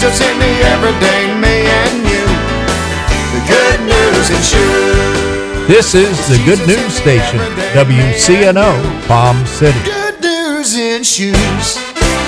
Jesus in the everyday me and you. The Good News in Shoes. This is the Good News Station, WCNO, Palm City. Good News in Shoes.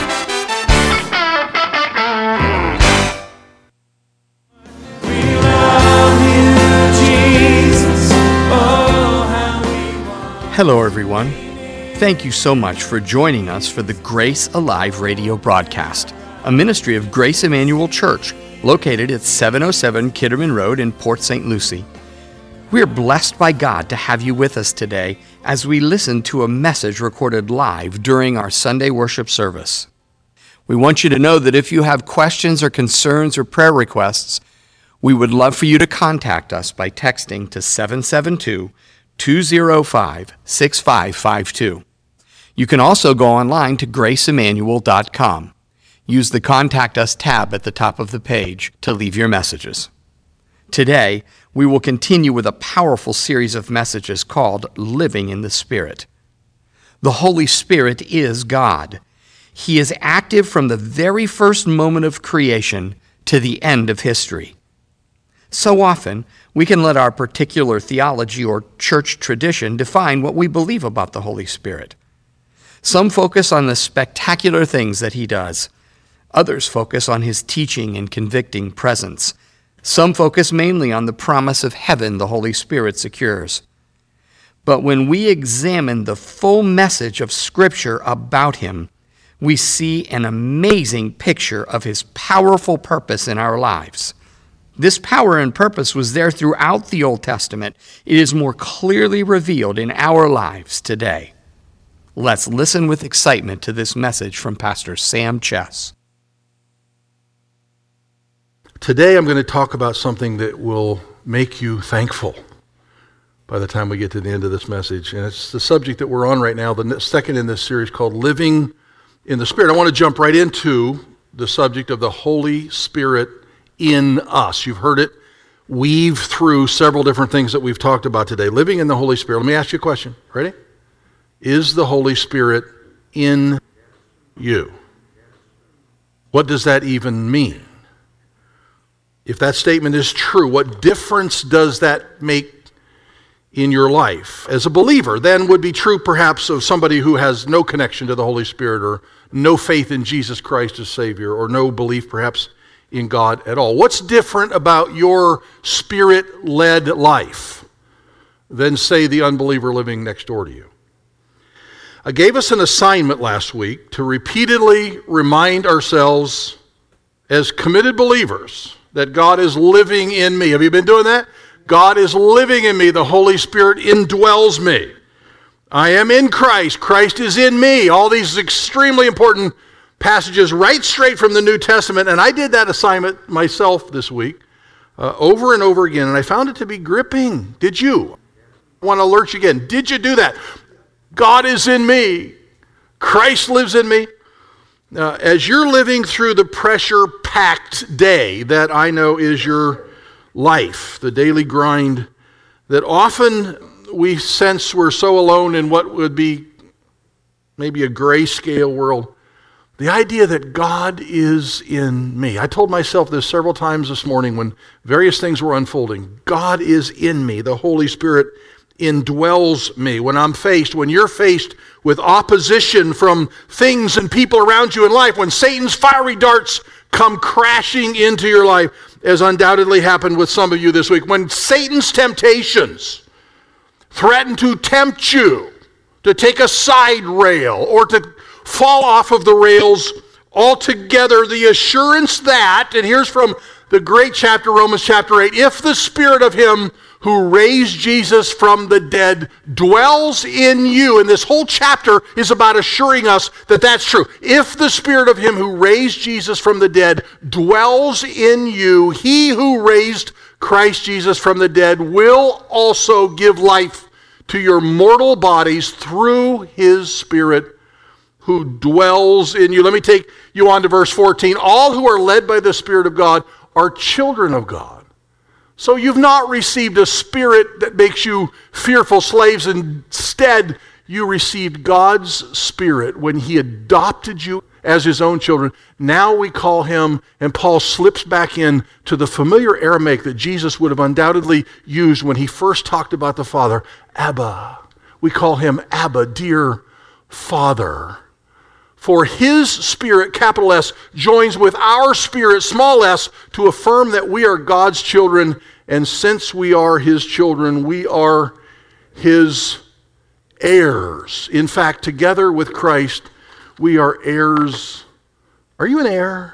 Hello, everyone. Thank you so much for joining us for the Grace Alive radio broadcast, a ministry of Grace Emmanuel Church, located at 707 Kitterman Road in Port St. Lucie. We are blessed by God to have you with us today as we listen to a message recorded live during our Sunday worship service. We want you to know that if you have questions or concerns or prayer requests, we would love for you to contact us by texting to 772-205-6552. You can also go online to graceemmanuel.com. Use the Contact Us tab at the top of the page to leave your messages. Today, we will continue with a powerful series of messages called Living in the Spirit. The Holy Spirit is God. He is active from the very first moment of creation to the end of history. So often, we can let our particular theology or church tradition define what we believe about the Holy Spirit. Some focus on the spectacular things that he does. Others focus on his teaching and convicting presence. Some focus mainly on the promise of heaven the Holy Spirit secures. But when we examine the full message of Scripture about him, we see an amazing picture of his powerful purpose in our lives. This power and purpose was there throughout the Old Testament. It is more clearly revealed in our lives today. Let's listen with excitement to this message from Pastor Sam Chess. Today I'm going to talk about something that will make you thankful by the time we get to the end of this message. And it's the subject that we're on right now, the second in this series called Living in the Spirit. I want to jump right into the subject of the Holy Spirit in us. You've heard it weave through several different things that we've talked about today. Living in the Holy Spirit. Let me ask you a question. Ready? Is the Holy Spirit in you? What does that even mean? If that statement is true, what difference does that make in your life? As a believer, then would be true perhaps of somebody who has no connection to the Holy Spirit or no faith in Jesus Christ as Savior or no belief perhaps in God at all. What's different about your Spirit-led life than, say, the unbeliever living next door to you? I gave us an assignment last week to repeatedly remind ourselves as committed believers that God is living in me. Have you been doing that? God is living in me. The Holy Spirit indwells me. I am in Christ. Christ is in me. All these extremely important passages right straight from the New Testament. And I did that assignment myself this week over and over again. And I found it to be gripping. Did you? I want to alert you again. Did you do that? God is in me. Christ lives in me. As you're living through the pressure-packed day that I know is your life, the daily grind, that often we sense we're so alone in what would be maybe a grayscale world, the idea that God is in me. I told myself this several times this morning when various things were unfolding. God is in me. The Holy Spirit indwells me. When you're faced with opposition from things and people around you in life, when Satan's fiery darts come crashing into your life, as undoubtedly happened with some of you this week, when Satan's temptations threaten to tempt you to take a side rail or to fall off of the rails altogether, the assurance that, and here's from the great chapter, Romans chapter 8, if the Spirit of Him who raised Jesus from the dead dwells in you, and this whole chapter is about assuring us that that's true. If the Spirit of Him who raised Jesus from the dead dwells in you, He who raised Christ Jesus from the dead will also give life to your mortal bodies through His Spirit who dwells in you. Let me take you on to verse 14. All who are led by the Spirit of God are children of God. So you've not received a spirit that makes you fearful slaves. Instead, you received God's Spirit when He adopted you as his own children. Now we call him, and Paul slips back in to the familiar Aramaic that Jesus would have undoubtedly used when he first talked about the Father, Abba. We call him Abba, dear Father. For his Spirit, capital S, joins with our spirit, small s, to affirm that we are God's children, and since we are his children, we are his heirs. In fact, together with Christ, we are heirs. Are you an heir?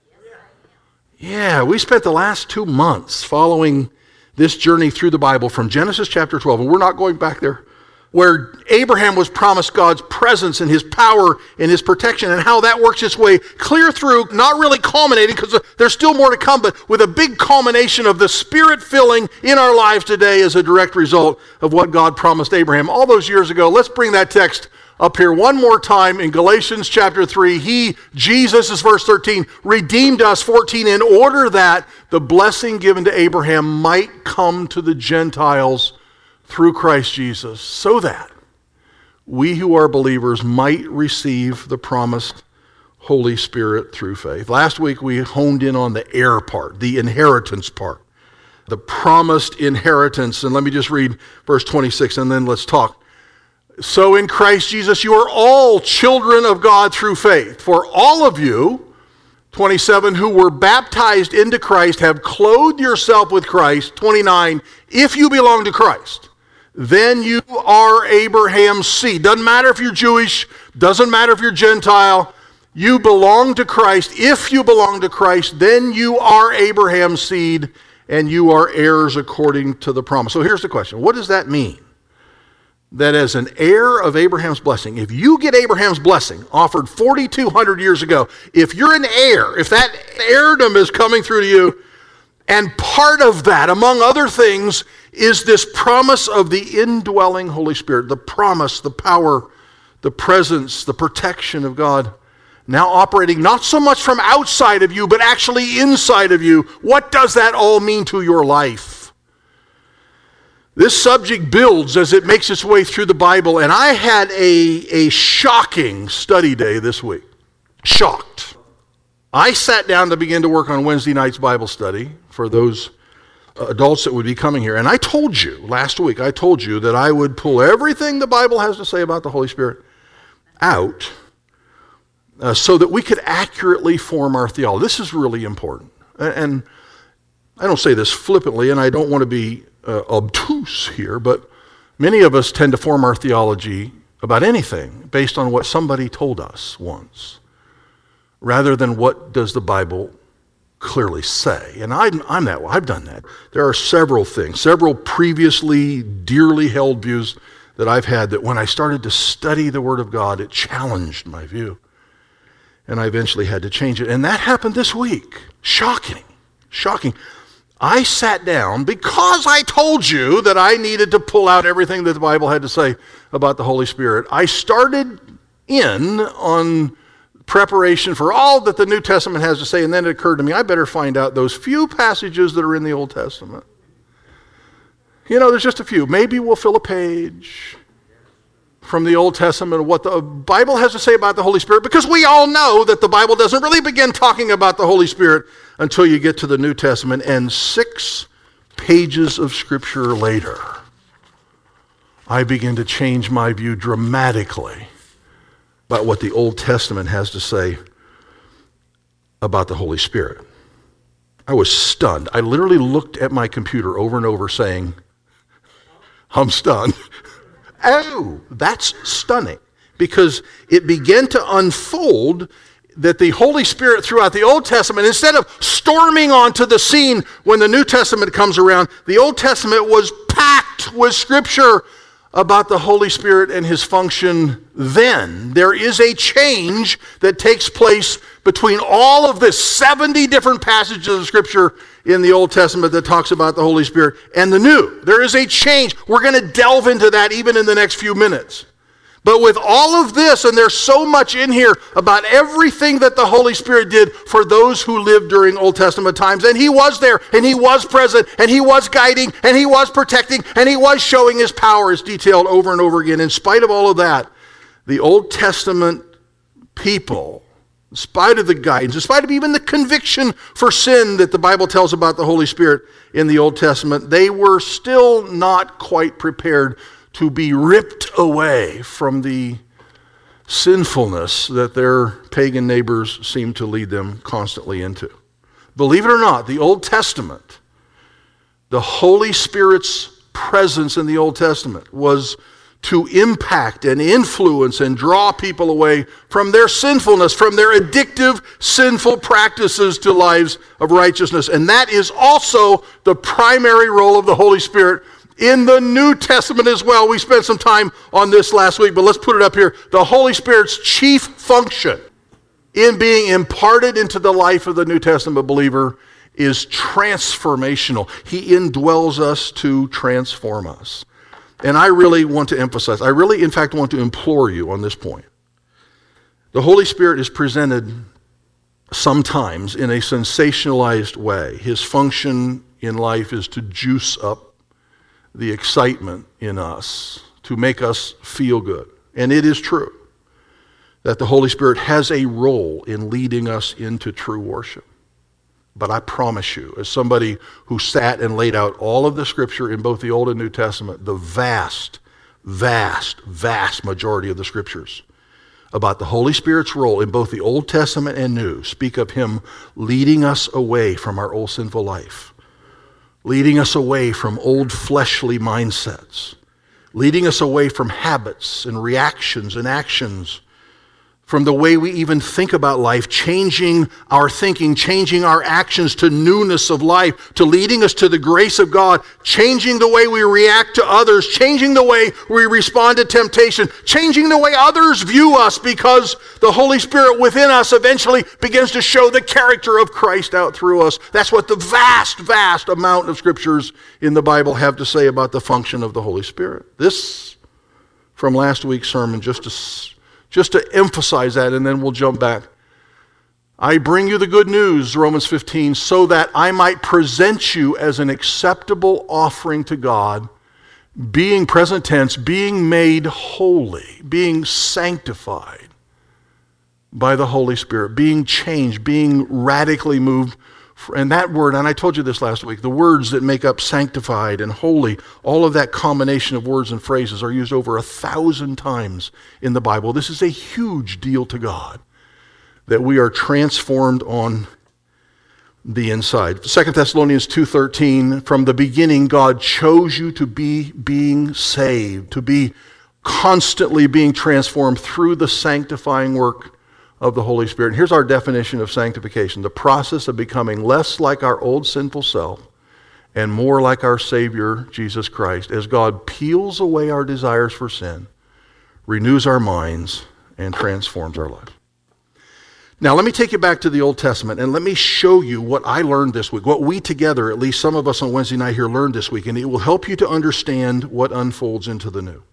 Yeah, we spent the last 2 months following this journey through the Bible from Genesis chapter 12, and we're not going back there, where Abraham was promised God's presence and his power and his protection, and how that works its way clear through, not really culminating, because there's still more to come, but with a big culmination of the Spirit filling in our lives today as a direct result of what God promised Abraham all those years ago. Let's bring that text up here one more time in Galatians chapter 3. He, Jesus, is verse 13, redeemed us, 14, in order that the blessing given to Abraham might come to the Gentiles through Christ Jesus, so that we who are believers might receive the promised Holy Spirit through faith. Last week we honed in on the heir part, the inheritance part, the promised inheritance. And let me just read verse 26 and then let's talk. So in Christ Jesus you are all children of God through faith. For all of you, 27, who were baptized into Christ have clothed yourself with Christ. 29, if you belong to Christ, then you are Abraham's seed. Doesn't matter if you're Jewish, doesn't matter if you're Gentile, you belong to Christ. If you belong to Christ, then you are Abraham's seed and you are heirs according to the promise. So here's the question. What does that mean? That as an heir of Abraham's blessing, if you get Abraham's blessing offered 4,200 years ago, if you're an heir, if that heirdom is coming through to you, and part of that, among other things, is this promise of the indwelling Holy Spirit, the promise, the power, the presence, the protection of God, now operating not so much from outside of you, but actually inside of you. What does that all mean to your life? This subject builds as it makes its way through the Bible, and I had a shocking study day this week. Shocked. I sat down to begin to work on Wednesday night's Bible study for those adults that would be coming here. And I told you, last week, I told you that I would pull everything the Bible has to say about the Holy Spirit out so that we could accurately form our theology. This is really important. And I don't say this flippantly, and I don't want to be obtuse here, but many of us tend to form our theology about anything based on what somebody told us once, rather than what does the Bible clearly say. And I'm that way. I've done that. There are several things, several previously dearly held views that I've had that when I started to study the Word of God, it challenged my view. And I eventually had to change it. And that happened this week. Shocking. I sat down because I told you that I needed to pull out everything that the Bible had to say about the Holy Spirit. I started in on preparation for all that the New Testament has to say, and then it occurred to me, I better find out those few passages that are in the Old Testament. You know, there's just a few. Maybe we'll fill a page from the Old Testament of what the Bible has to say about the Holy Spirit, because we all know that the Bible doesn't really begin talking about the Holy Spirit until you get to the New Testament, and 6 pages of Scripture later, I begin to change my view dramatically about what the Old Testament has to say about the Holy Spirit. I was stunned. I literally looked at my computer over and over saying, I'm stunned. Oh, that's stunning. Because it began to unfold that the Holy Spirit throughout the Old Testament, instead of storming onto the scene when the New Testament comes around, the Old Testament was packed with Scripture about the Holy Spirit and his function then. There is a change that takes place between all of the 70 different passages of Scripture in the Old Testament that talks about the Holy Spirit and the New. There is a change. We're going to delve into that even in the next few minutes. But with all of this, and there's so much in here about everything that the Holy Spirit did for those who lived during Old Testament times, and he was there, and he was present, and he was guiding, and he was protecting, and he was showing his power as detailed over and over again. In spite of all of that, the Old Testament people, in spite of the guidance, in spite of even the conviction for sin that the Bible tells about the Holy Spirit in the Old Testament, they were still not quite prepared to be ripped away from the sinfulness that their pagan neighbors seemed to lead them constantly into. Believe it or not, the Old Testament, the Holy Spirit's presence in the Old Testament was to impact and influence and draw people away from their sinfulness, from their addictive, sinful practices to lives of righteousness. And that is also the primary role of the Holy Spirit in the New Testament as well. We spent some time on this last week, but let's put it up here. The Holy Spirit's chief function in being imparted into the life of the New Testament believer is transformational. He indwells us to transform us. And I really want to emphasize, I really, in fact, want to implore you on this point. The Holy Spirit is presented sometimes in a sensationalized way. His function in life is to juice up the excitement in us, to make us feel good. And it is true that the Holy Spirit has a role in leading us into true worship. But I promise you, as somebody who sat and laid out all of the Scripture in both the Old and New Testament, the vast, vast, vast majority of the Scriptures about the Holy Spirit's role in both the Old Testament and New speak of Him leading us away from our old sinful life, leading us away from old fleshly mindsets, leading us away from habits and reactions and actions, from the way we even think about life, changing our thinking, changing our actions to newness of life, to leading us to the grace of God, changing the way we react to others, changing the way we respond to temptation, changing the way others view us, because the Holy Spirit within us eventually begins to show the character of Christ out through us. That's what the vast, vast amount of scriptures in the Bible have to say about the function of the Holy Spirit. This, from last week's sermon, just to emphasize that, and then we'll jump back. I bring you the good news, Romans 15, so that I might present you as an acceptable offering to God, being, present tense, being made holy, being sanctified by the Holy Spirit, being changed, being radically moved. And that word, and I told you this last week, the words that make up sanctified and holy, all of that combination of words and phrases are used over 1,000 times in the Bible. This is a huge deal to God, that we are transformed on the inside. 2 Thessalonians 2:13, from the beginning God chose you to be being saved, to be constantly being transformed through the sanctifying work of the Holy Spirit. And here's our definition of sanctification: the process of becoming less like our old sinful self and more like our Savior, Jesus Christ, as God peels away our desires for sin, renews our minds, and transforms our lives. Now, let me take you back to the Old Testament, and let me show you what I learned this week, what we together, at least some of us on Wednesday night here, learned this week, and it will help you to understand what unfolds into the new.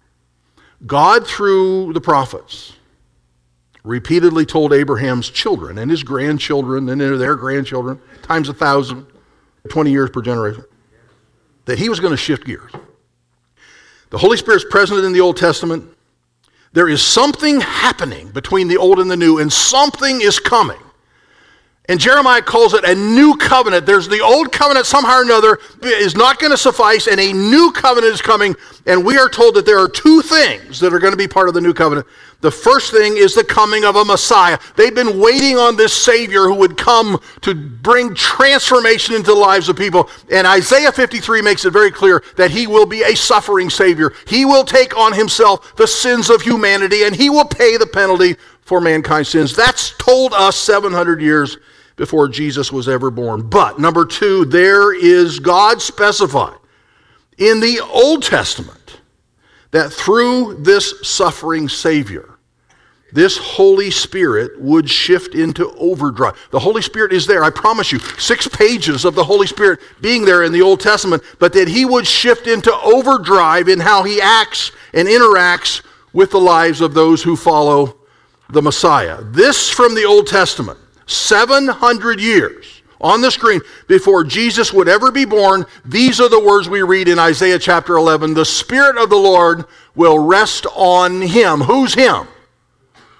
God, through the prophets, repeatedly told Abraham's children and his grandchildren and their grandchildren, times 1,000, 20 years per generation, that he was going to shift gears. The Holy Spirit's present in the Old Testament. There is something happening between the Old and the New, and something is coming. And Jeremiah calls it a new covenant. There's the old covenant somehow or another is not going to suffice, and a new covenant is coming. And we are told that there are two things that are going to be part of the new covenant. The first thing is the coming of a Messiah. They've been waiting on this Savior who would come to bring transformation into the lives of people. And Isaiah 53 makes it very clear that he will be a suffering Savior. He will take on himself the sins of humanity, and he will pay the penalty for mankind's sins. That's told us 700 years before Jesus was ever born. But, number two, there is God specified in the Old Testament that through this suffering Savior, this Holy Spirit would shift into overdrive. The Holy Spirit is there, I promise you, 6 pages of the Holy Spirit being there in the Old Testament, but that he would shift into overdrive in how he acts and interacts with the lives of those who follow the Messiah. This from the Old Testament. 700 years on the screen before Jesus would ever be born. These are the words we read in Isaiah chapter 11. The Spirit of the Lord will rest on him. Who's him?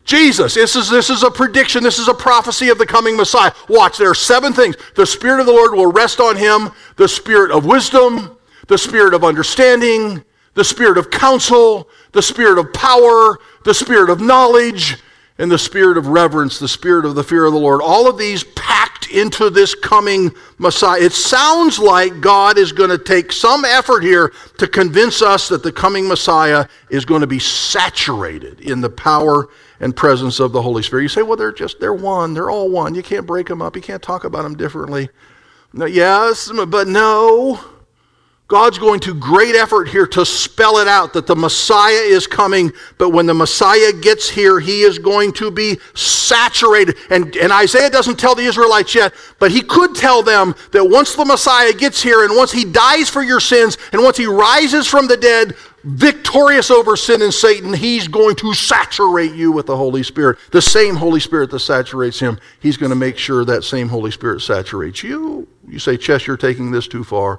Jesus, this is a prediction, this is a prophecy of the coming Messiah. Watch, there are 7 things. The Spirit of the Lord will rest on him, the Spirit of wisdom, the Spirit of understanding, the Spirit of counsel, the Spirit of power, the Spirit of knowledge, and the Spirit of reverence, the Spirit of the fear of the Lord. All of these packed into this coming Messiah. It sounds like God is going to take some effort here to convince us that the coming Messiah is going to be saturated in the power and presence of the Holy Spirit. You say, well, they're one. They're all one. You can't break them up. You can't talk about them differently. No, yes, but no. God's going to great effort here to spell it out that the Messiah is coming, but when the Messiah gets here, he is going to be saturated. And Isaiah doesn't tell the Israelites yet, but he could tell them that once the Messiah gets here and once he dies for your sins and once he rises from the dead, victorious over sin and Satan, he's going to saturate you with the Holy Spirit. The same Holy Spirit that saturates him, he's going to make sure that same Holy Spirit saturates you. You say, Chess, you're taking this too far.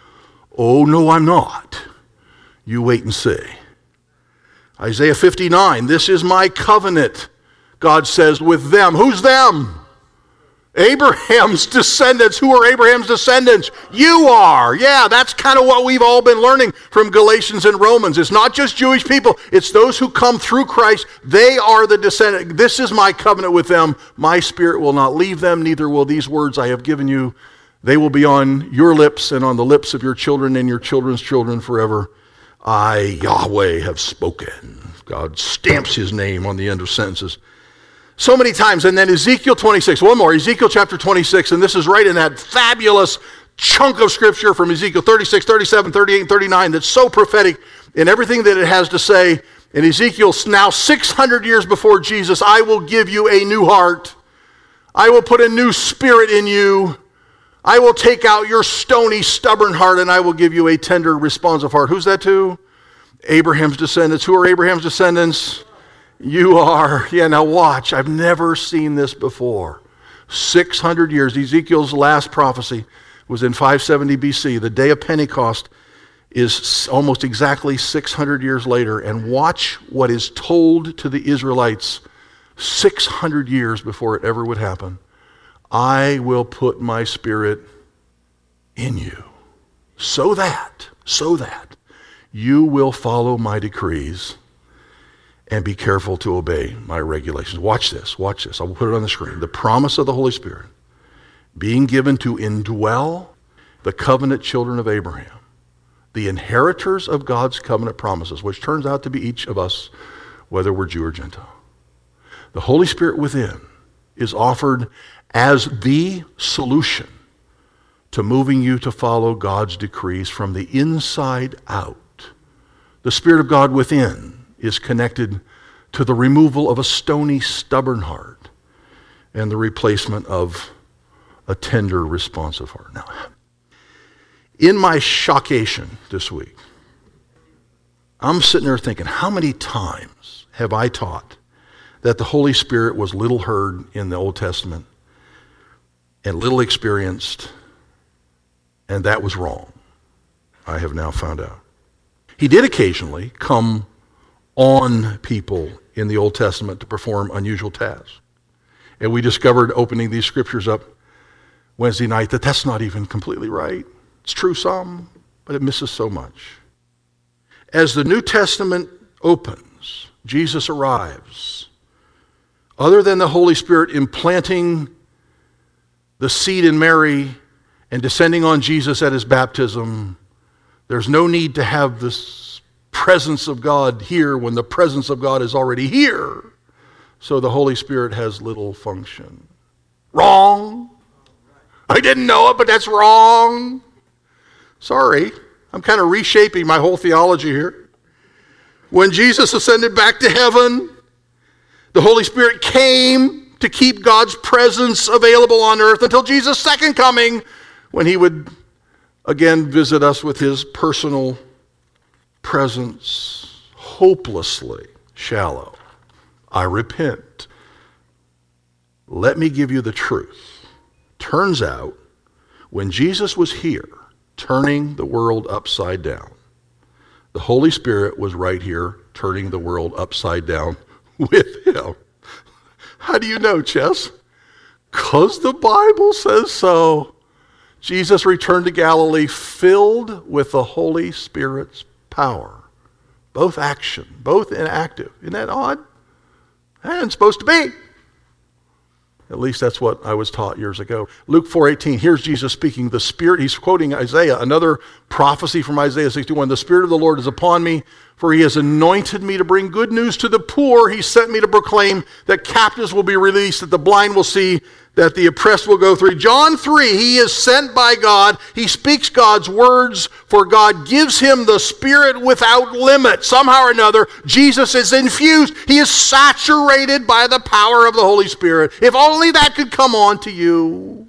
Oh, no, I'm not. You wait and see. Isaiah 59, this is my covenant, God says, with them. Who's them? Abraham's descendants. Who are Abraham's descendants? You are. Yeah, that's kind of what we've all been learning from Galatians and Romans. It's not just Jewish people. It's those who come through Christ. They are the descendant. This is my covenant with them. My Spirit will not leave them, neither will these words I have given you. They will be on your lips and on the lips of your children and your children's children forever. I, Yahweh, have spoken. God stamps his name on the end of sentences. So many times. And then Ezekiel 26. One more. Ezekiel chapter 26. And this is right in that fabulous chunk of Scripture from Ezekiel 36, 37, 38, and 39 that's so prophetic in everything that it has to say. In Ezekiel, now 600 years before Jesus, I will give you a new heart. I will put a new spirit in you. I will take out your stony, stubborn heart, and I will give you a tender, responsive heart. Who's that to? Abraham's descendants. Who are Abraham's descendants? You are. Yeah, now watch. I've never seen this before. 600 years. Ezekiel's last prophecy was in 570 BC. The day of Pentecost is almost exactly 600 years later. And watch what is told to the Israelites 600 years before it ever would happen. I will put my Spirit in you so that you will follow my decrees and be careful to obey my regulations. Watch this. I will put it on the screen. The promise of the Holy Spirit being given to indwell the covenant children of Abraham, the inheritors of God's covenant promises, which turns out to be each of us, whether we're Jew or Gentile. The Holy Spirit within is offered as the solution to moving you to follow God's decrees from the inside out. The Spirit of God within is connected to the removal of a stony, stubborn heart and the replacement of a tender, responsive heart. Now, in my shockation this week, I'm sitting there thinking, how many times have I taught that the Holy Spirit was little heard in the Old Testament and little experienced, and that was wrong? I have now found out. He did occasionally come on people in the Old Testament to perform unusual tasks. And we discovered, opening these scriptures up Wednesday night, that that's not even completely right. It's true some, but it misses so much. As the New Testament opens, Jesus arrives. Other than the Holy Spirit implanting the seed in Mary and descending on Jesus at his baptism, there's no need to have this presence of God here when the presence of God is already here. So the Holy Spirit has little function. Wrong. I didn't know it, but that's wrong. Sorry, I'm kind of reshaping my whole theology here. When Jesus ascended back to heaven, the Holy Spirit came to keep God's presence available on earth until Jesus' second coming, when he would again visit us with his personal presence. Hopelessly shallow. I repent. Let me give you the truth. Turns out, when Jesus was here, turning the world upside down, the Holy Spirit was right here turning the world upside down with him. How do you know, Chess? Because the Bible says so. Jesus returned to Galilee filled with the Holy Spirit's power. Both action, both inactive. Isn't that odd? That ain't supposed to be. At least that's what I was taught years ago. Luke 4:18, here's Jesus speaking. The Spirit, he's quoting Isaiah, another prophecy from Isaiah 61. The Spirit of the Lord is upon me, for he has anointed me to bring good news to the poor. He sent me to proclaim that captives will be released, that the blind will see, that the oppressed will go free. John 3, he is sent by God. He speaks God's words, for God gives him the Spirit without limit. Somehow or another, Jesus is infused. He is saturated by the power of the Holy Spirit. If only that could come on to you.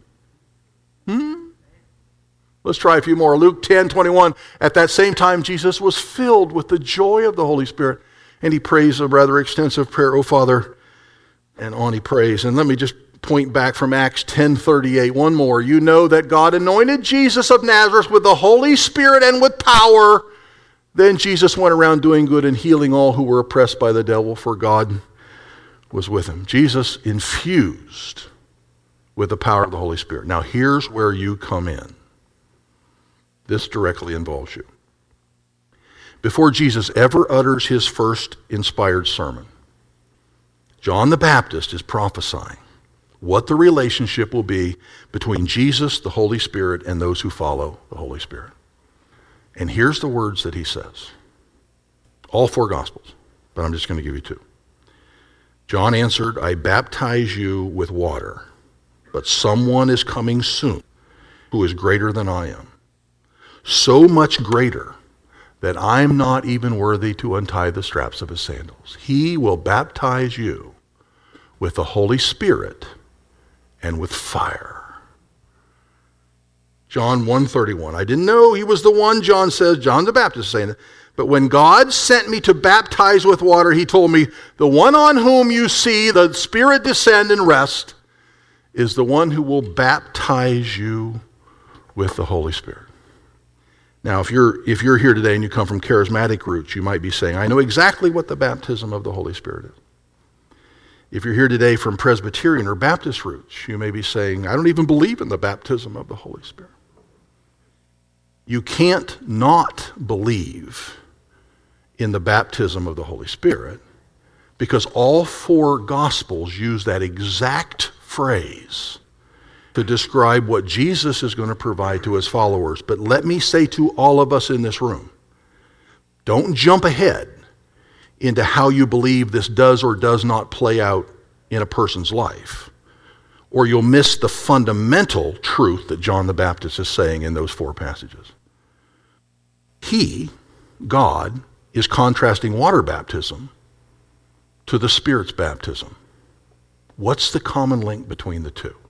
Let's try a few more. Luke 10:21. At that same time, Jesus was filled with the joy of the Holy Spirit, and he prays a rather extensive prayer, "O Father," and on he prays. And let me just point back from Acts 10:38. One more. You know that God anointed Jesus of Nazareth with the Holy Spirit and with power. Then Jesus went around doing good and healing all who were oppressed by the devil, for God was with him. Jesus infused with the power of the Holy Spirit. Now here's where you come in. This directly involves you. Before Jesus ever utters his first inspired sermon, John the Baptist is prophesying what the relationship will be between Jesus, the Holy Spirit, and those who follow the Holy Spirit. And here's the words that he says. All four Gospels, but I'm just going to give you two. John answered, I baptize you with water, but someone is coming soon who is greater than I am. So much greater that I'm not even worthy to untie the straps of his sandals. He will baptize you with the Holy Spirit and with fire. John 1:31. I didn't know he was the one, John says, John the Baptist saying it. But when God sent me to baptize with water, he told me, the one on whom you see the Spirit descend and rest is the one who will baptize you with the Holy Spirit. Now, if you're here today and you come from charismatic roots, you might be saying, I know exactly what the baptism of the Holy Spirit is. If you're here today from Presbyterian or Baptist roots, you may be saying, I don't even believe in the baptism of the Holy Spirit. You can't not believe in the baptism of the Holy Spirit because all four Gospels use that exact phrase to describe what Jesus is going to provide to his followers. But let me say to all of us in this room, don't jump ahead into how you believe this does or does not play out in a person's life, or you'll miss the fundamental truth that John the Baptist is saying in those four passages. He, God, is contrasting water baptism to the Spirit's baptism. What's the common link between the two?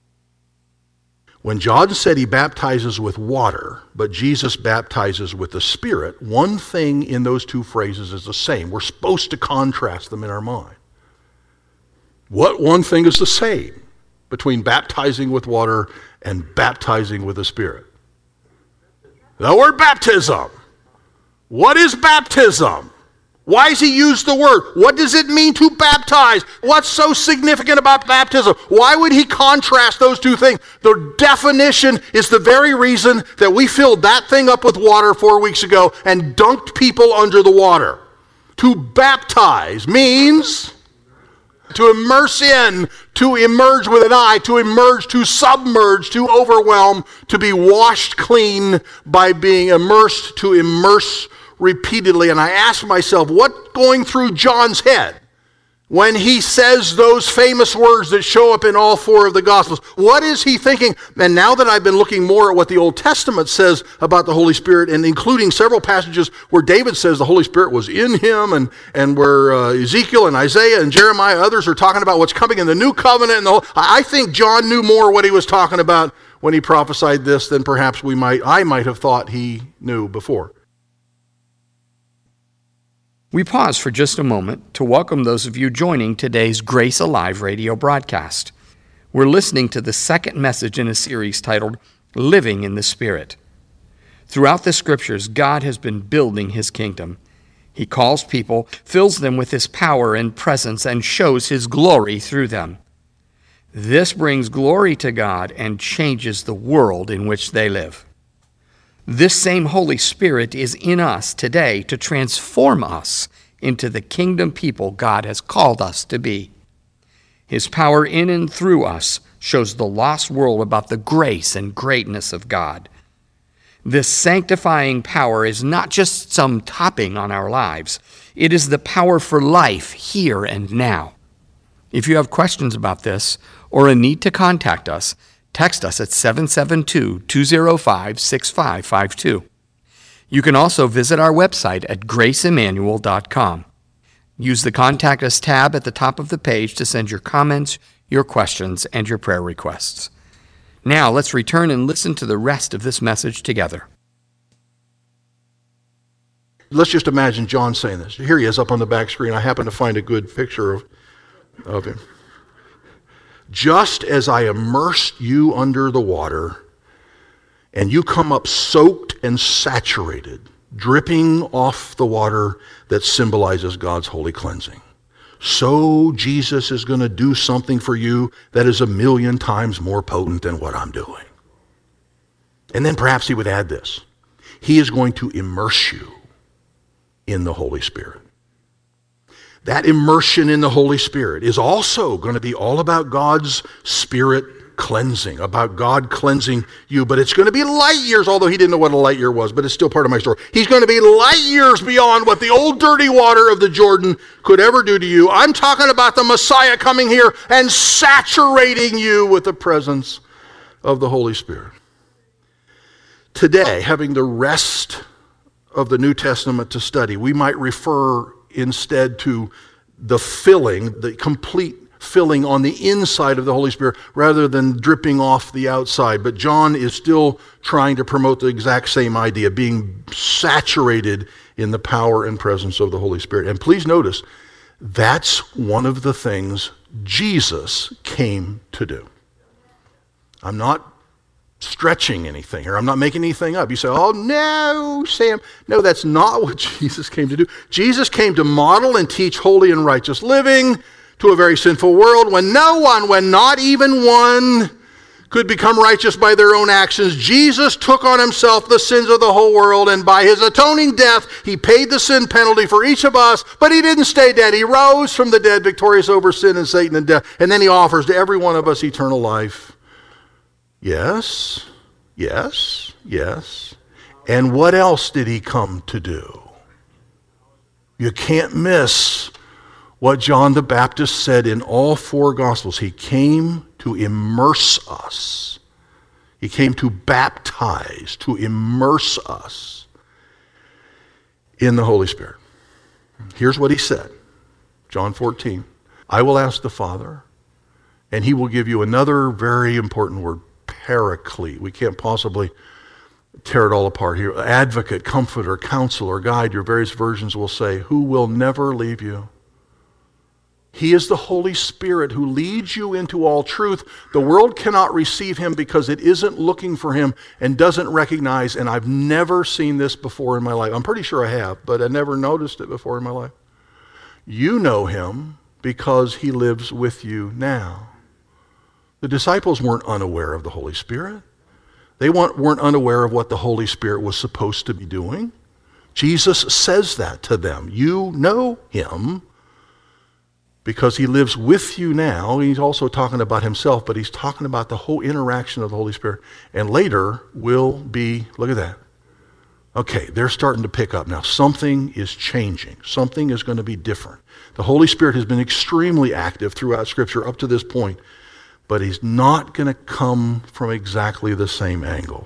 When John said he baptizes with water, but Jesus baptizes with the Spirit, one thing in those two phrases is the same. We're supposed to contrast them in our mind. What one thing is the same between baptizing with water and baptizing with the Spirit? The word baptism. What is baptism? Why does he use the word? What does it mean to baptize? What's so significant about baptism? Why would he contrast those two things? The definition is the very reason that we filled that thing up with water 4 weeks ago and dunked people under the water. To baptize means to immerse in, to emerge with an I, to emerge, to submerge, to overwhelm, to be washed clean by being immersed, to immerse repeatedly. And I asked myself, what's going through John's head when he says those famous words that show up in all four of the Gospels? What is he thinking? And now that I've been looking more at what the Old Testament says about the Holy Spirit, and including several passages where David says the Holy Spirit was in him, and where Ezekiel and Isaiah and Jeremiah, others are talking about what's coming in the New Covenant, I think John knew more what he was talking about when he prophesied this than perhaps I might have thought he knew before. We pause for just a moment to welcome those of you joining today's Grace Alive radio broadcast. We're listening to the second message in a series titled Living in the Spirit. Throughout the Scriptures, God has been building his kingdom. He calls people, fills them with his power and presence, and shows his glory through them. This brings glory to God and changes the world in which they live. This same Holy Spirit is in us today to transform us into the kingdom people God has called us to be. His power in and through us shows the lost world about the grace and greatness of God. This sanctifying power is not just some topping on our lives. It is the power for life here and now. If you have questions about this or a need to contact us, text us at 772-205-6552. You can also visit our website at graceemmanuel.com. Use the Contact Us tab at the top of the page to send your comments, your questions, and your prayer requests. Now let's return and listen to the rest of this message together. Let's just imagine John saying this. Here he is up on the back screen. I happen to find a good picture of him. Just as I immersed you under the water, and you come up soaked and saturated, dripping off the water that symbolizes God's holy cleansing, so Jesus is going to do something for you that is 1,000,000 times more potent than what I'm doing. And then perhaps he would add this. He is going to immerse you in the Holy Spirit. That immersion in the Holy Spirit is also going to be all about God's Spirit cleansing, about God cleansing you. But it's going to be light years, although he didn't know what a light year was, but it's still part of my story. He's going to be light years beyond what the old dirty water of the Jordan could ever do to you. I'm talking about the Messiah coming here and saturating you with the presence of the Holy Spirit. Today, having the rest of the New Testament to study, we might refer instead to the filling, the complete filling on the inside of the Holy Spirit rather than dripping off the outside. But John is still trying to promote the exact same idea, being saturated in the power and presence of the Holy Spirit. And please notice, that's one of the things Jesus came to do. I'm not stretching anything here. I'm not making anything up. You say, oh no, Sam. No, that's not what Jesus came to do. Jesus came to model and teach holy and righteous living to a very sinful world when not even one, could become righteous by their own actions. Jesus took on himself the sins of the whole world, and by his atoning death, he paid the sin penalty for each of us, but he didn't stay dead. He rose from the dead, victorious over sin and Satan and death, and then he offers to every one of us eternal life. Yes, yes, yes. And what else did he come to do? You can't miss what John the Baptist said in all four Gospels. He came to immerse us. He came to baptize, to immerse us in the Holy Spirit. Here's what he said. John 14. I will ask the Father, and he will give you another very important word, Paraclete. We can't possibly tear it all apart here. Advocate, comforter, counselor, guide, your various versions will say, who will never leave you. He is the Holy Spirit who leads you into all truth. The world cannot receive him because it isn't looking for him and doesn't recognize, and I've never seen this before in my life. I'm pretty sure I have, but I never noticed it before in my life. You know him because he lives with you now. The disciples weren't unaware of the Holy Spirit. They weren't unaware of what the Holy Spirit was supposed to be doing. Jesus says that to them. You know him because he lives with you now. He's also talking about himself, but he's talking about the whole interaction of the Holy Spirit. And later will be, look at that. Okay, they're starting to pick up now. Something is changing. Something is going to be different. The Holy Spirit has been extremely active throughout Scripture up to this point, but he's not going to come from exactly the same angle.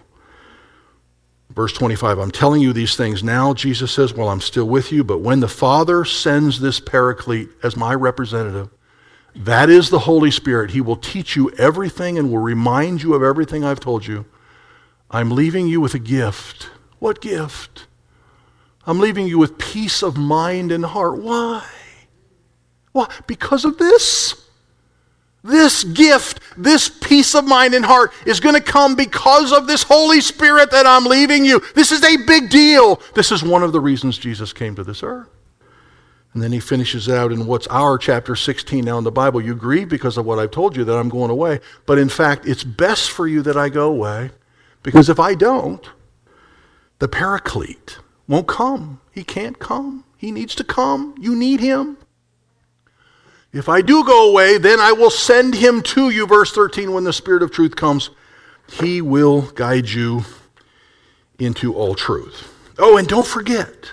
Verse 25, I'm telling you these things now, Jesus says, while I'm still with you, but when the Father sends this Paraclete as my representative, that is the Holy Spirit. He will teach you everything and will remind you of everything I've told you. I'm leaving you with a gift. What gift? I'm leaving you with peace of mind and heart. Why? Why? Because of this. This gift, this peace of mind and heart is going to come because of this Holy Spirit that I'm leaving you. This is a big deal. This is one of the reasons Jesus came to this earth. And then he finishes out in what's our chapter 16 now in the Bible. You grieve because of what I've told you, that I'm going away. But in fact, it's best for you that I go away, because if I don't, the Paraclete won't come. He can't come. He needs to come. You need him. If I do go away, then I will send him to you, verse 13, when the Spirit of truth comes. He will guide you into all truth. Oh, and don't forget,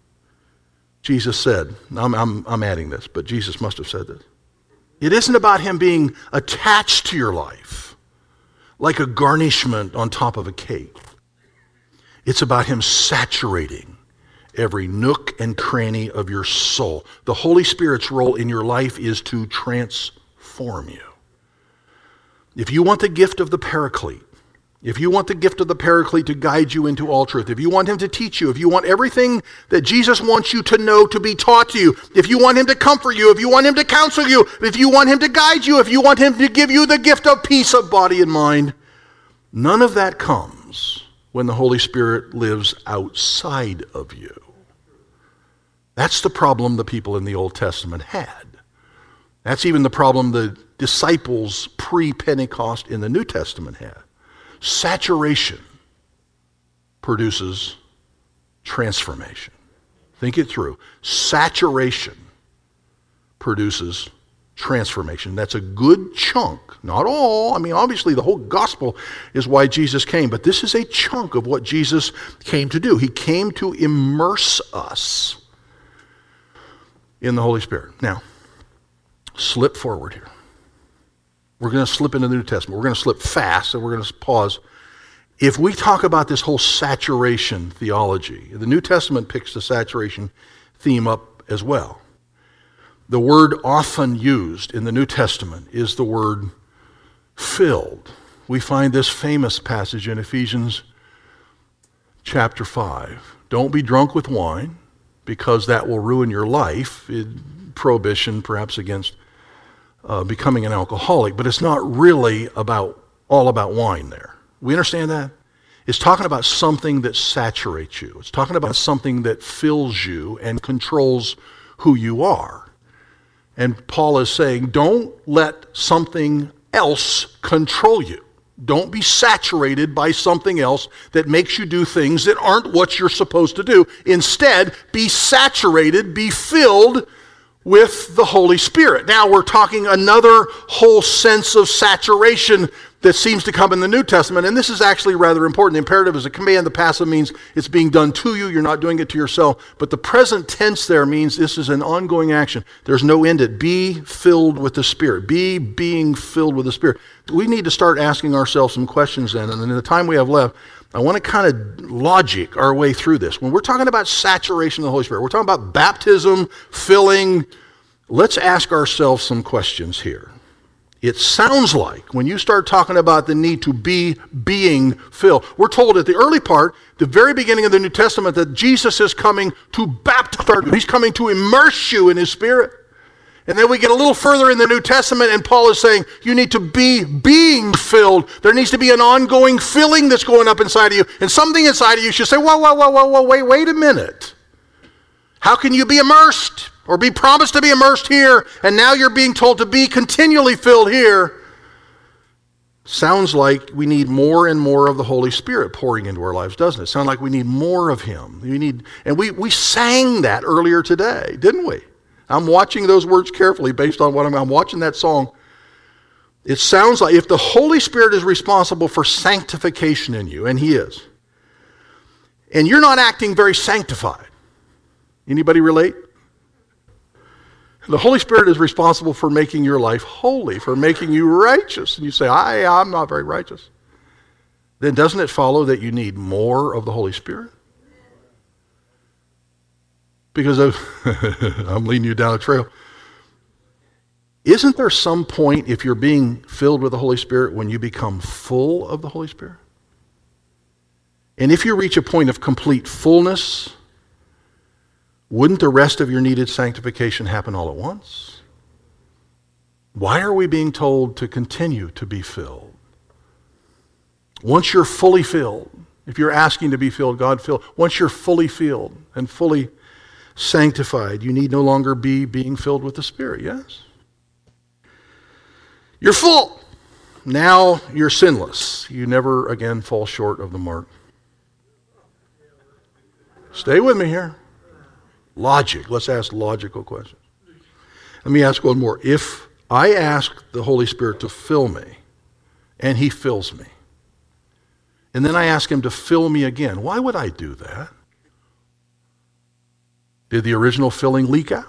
Jesus said, I'm adding this, but Jesus must have said this. It isn't about him being attached to your life like a garnishment on top of a cake. It's about him saturating every nook and cranny of your soul. The Holy Spirit's role in your life is to transform you. If you want the gift of the Paraclete, if you want the gift of the Paraclete to guide you into all truth, if you want him to teach you, if you want everything that Jesus wants you to know to be taught to you, if you want him to comfort you, if you want him to counsel you, if you want him to guide you, if you want him to give you the gift of peace of body and mind, none of that comes when the Holy Spirit lives outside of you. That's the problem the people in the Old Testament had. That's even the problem the disciples pre-Pentecost in the New Testament had. Saturation produces transformation. Think it through. Saturation produces transformation. That's a good chunk. Not all. I mean, obviously the whole gospel is why Jesus came, but this is a chunk of what Jesus came to do. He came to immerse us in the Holy Spirit. Now, slip forward here. We're going to slip into the New Testament. We're going to slip fast, and we're going to pause. If we talk about this whole saturation theology, the New Testament picks the saturation theme up as well. The word often used in the New Testament is the word filled. We find this famous passage in Ephesians chapter 5. Don't be drunk with wine, because that will ruin your life. Prohibition perhaps against becoming an alcoholic, but it's not really all about wine there. We understand that? It's talking about something that saturates you. It's talking about something that fills you and controls who you are. And Paul is saying, don't let something else control you. Don't be saturated by something else that makes you do things that aren't what you're supposed to do. Instead, be saturated, be filled with the Holy Spirit. Now we're talking another whole sense of saturation that seems to come in the New Testament, and this is actually rather important. The imperative is a command. The passive means it's being done to you. You're not doing it to yourself. But the present tense there means this is an ongoing action. There's no end to it. Be filled with the Spirit. Be being filled with the Spirit. We need to start asking ourselves some questions then, and in the time we have left, I want to kind of logic our way through this. When we're talking about saturation of the Holy Spirit, we're talking about baptism, filling. Let's ask ourselves some questions here. It sounds like when you start talking about the need to be being filled, we're told at the early part, the very beginning of the New Testament, that Jesus is coming to baptize you. He's coming to immerse you in his Spirit. And then we get a little further in the New Testament, and Paul is saying, you need to be being filled. There needs to be an ongoing filling that's going up inside of you. And something inside of you should say, whoa, wait a minute. How can you be immersed or be promised to be immersed here, and now you're being told to be continually filled here? Sounds like we need more and more of the Holy Spirit pouring into our lives, doesn't it? Sounds like we need more of him. We sang that earlier today, didn't we? I'm watching those words carefully based on what I'm watching that song. It sounds like if the Holy Spirit is responsible for sanctification in you, and he is, and you're not acting very sanctified. Anybody relate? The Holy Spirit is responsible for making your life holy, for making you righteous. And you say, I'm not very righteous. Then doesn't it follow that you need more of the Holy Spirit? Because I'm leading you down a trail. Isn't there some point, if you're being filled with the Holy Spirit, when you become full of the Holy Spirit? And if you reach a point of complete fullness, wouldn't the rest of your needed sanctification happen all at once? Why are we being told to continue to be filled? Once you're fully filled, if you're asking to be filled, God filled, once you're fully filled and fully sanctified. You need no longer be being filled with the Spirit, yes? You're full. Now you're sinless. You never again fall short of the mark. Stay with me here. Logic. Let's ask logical questions. Let me ask one more. If I ask the Holy Spirit to fill me, and He fills me, and then I ask Him to fill me again, why would I do that? Did the original filling leak out?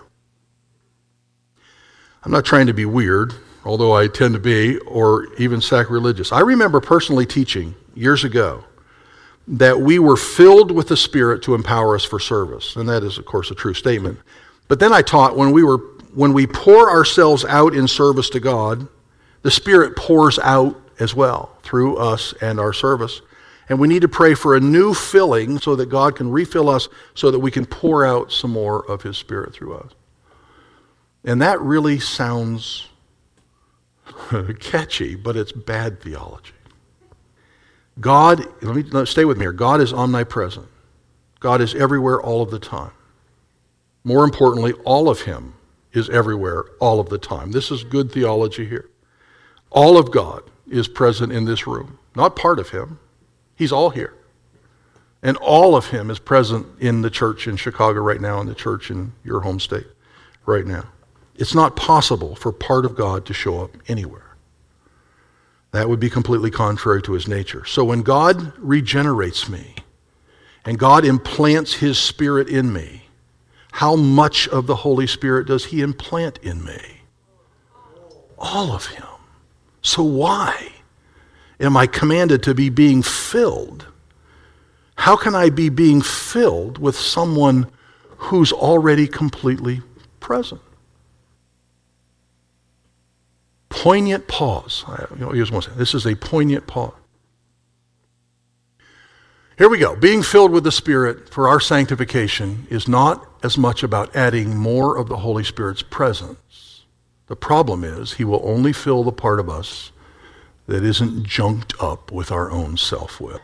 I'm not trying to be weird, although I tend to be, or even sacrilegious. I remember personally teaching years ago that we were filled with the Spirit to empower us for service. And that is, of course, a true statement. But then I taught when we pour ourselves out in service to God, the Spirit pours out as well through us and our service. And we need to pray for a new filling so that God can refill us so that we can pour out some more of His Spirit through us. And that really sounds catchy, but it's bad theology. God, stay with me here. God is omnipresent. God is everywhere all of the time. More importantly, all of Him is everywhere all of the time. This is good theology here. All of God is present in this room, not part of Him. He's all here. And all of Him is present in the church in Chicago right now and the church in your home state right now. It's not possible for part of God to show up anywhere. That would be completely contrary to His nature. So when God regenerates me and God implants His Spirit in me, how much of the Holy Spirit does He implant in me? All of Him. So why am I commanded to be being filled? How can I be being filled with someone who's already completely present? Poignant pause. Here's one. This is a poignant pause. Here we go. Being filled with the Spirit for our sanctification is not as much about adding more of the Holy Spirit's presence. The problem is He will only fill the part of us that isn't junked up with our own self-will.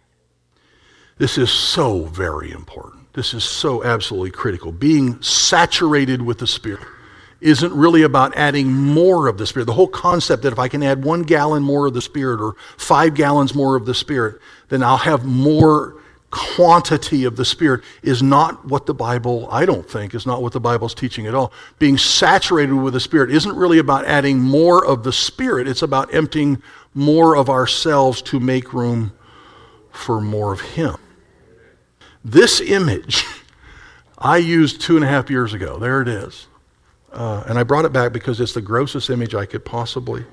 This is so very important. This is so absolutely critical. Being saturated with the Spirit isn't really about adding more of the Spirit. The whole concept that if I can add 1 gallon more of the Spirit or 5 gallons more of the Spirit, then I'll have more quantity of the Spirit is not what the Bible, I don't think, is not what the Bible's teaching at all. Being saturated with the Spirit isn't really about adding more of the Spirit. It's about emptying more of ourselves to make room for more of Him. This image I used 2.5 years ago. There it is. And I brought it back because it's the grossest image I could possibly.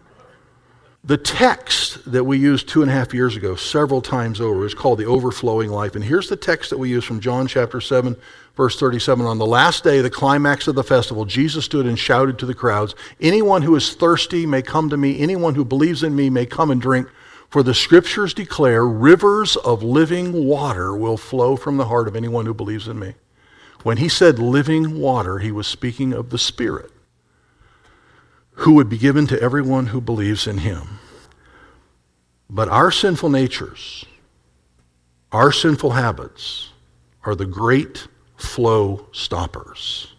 The text that we used 2.5 years ago, several times over, is called the overflowing life. And here's the text that we use from John chapter 7, verse 37. On the last day, the climax of the festival, Jesus stood and shouted to the crowds, "Anyone who is thirsty may come to me. Anyone who believes in me may come and drink. For the scriptures declare rivers of living water will flow from the heart of anyone who believes in me." When He said living water, He was speaking of the Spirit, who would be given to everyone who believes in Him. But our sinful natures, our sinful habits, are the great flow stoppers